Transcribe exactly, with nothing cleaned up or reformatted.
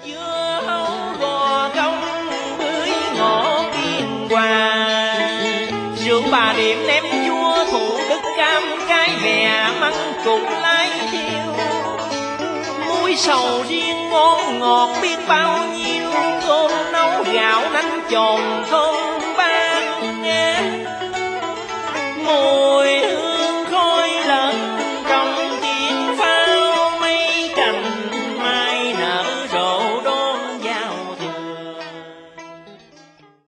Dưa hấu gò công bưởi ngõ biên hòa, rượu Bà Điểm ném chua Thủ Đức cam cái mè măng cục lái thiêu. Muối sầu riêng ngon ngọt biết bao nhiêu, cơm nấu gạo nánh tròn thơm